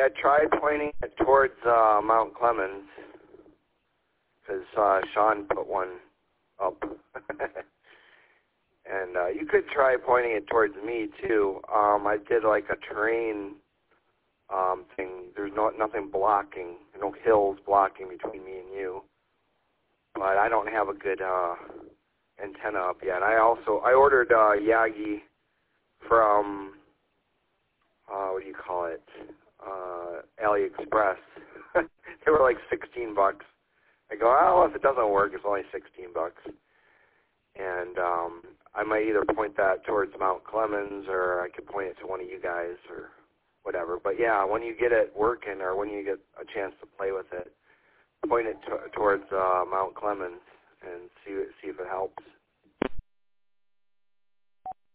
Yeah, try pointing it towards Mount Clemens, because Sean put one up. And you could try pointing it towards me, too. I did like a terrain thing. There's nothing blocking, no hills blocking between me and you. But I don't have a good antenna up yet. I ordered Yagi from, what do you call it, AliExpress. They were like $16. I go, oh, if it doesn't work, it's only $16. And I might either point that towards Mount Clemens, or I could point it to one of you guys, or whatever. But yeah, when you get it working, or when you get a chance to play with it, point it towards Mount Clemens and see if it helps.